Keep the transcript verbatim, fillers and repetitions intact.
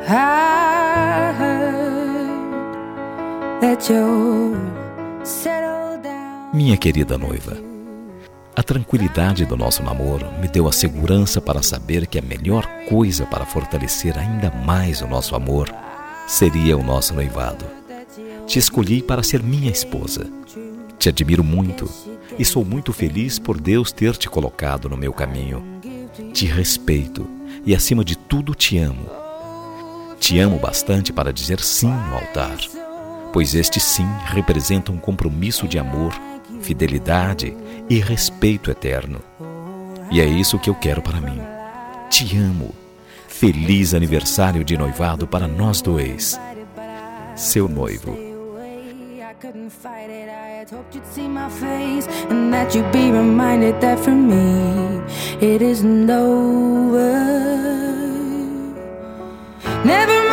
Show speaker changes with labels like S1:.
S1: I heard that you're settled down.
S2: Minha querida noiva, a tranquilidade do nosso namoro me deu a segurança para saber que a melhor coisa para fortalecer ainda mais o nosso amor seria o nosso noivado. Te escolhi para ser minha esposa. Te admiro muito e sou muito feliz por Deus ter te colocado no meu caminho. Te respeito e, acima de tudo, te amo. Te amo bastante para dizer sim no altar, pois este sim representa um compromisso de amor, fidelidade e respeito eterno. E é isso que eu quero para mim. Te amo. Feliz aniversário de noivado para nós dois. Seu noivo.
S1: Couldn't fight it. I had hoped you'd see my face and that you'd be reminded that for me it isn't over. Never